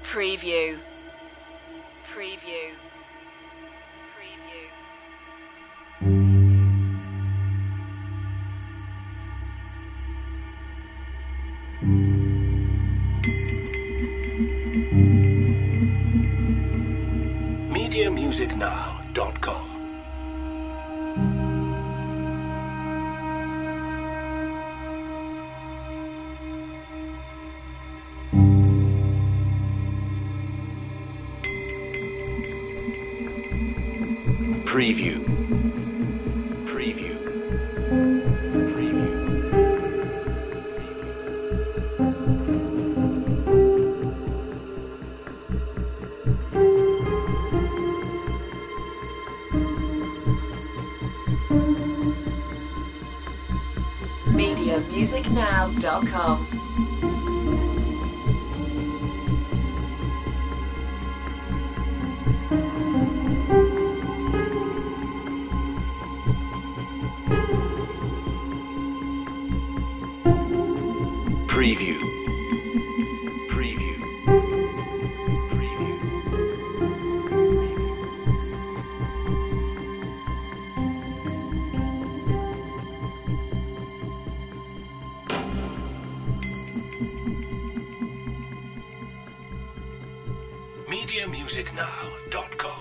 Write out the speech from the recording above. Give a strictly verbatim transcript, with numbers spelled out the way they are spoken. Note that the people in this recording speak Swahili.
Preview. Preview. Preview. media music now dot com. Preview. Preview. Preview. media music now dot com. Preview. Preview. Preview. media music now dot com.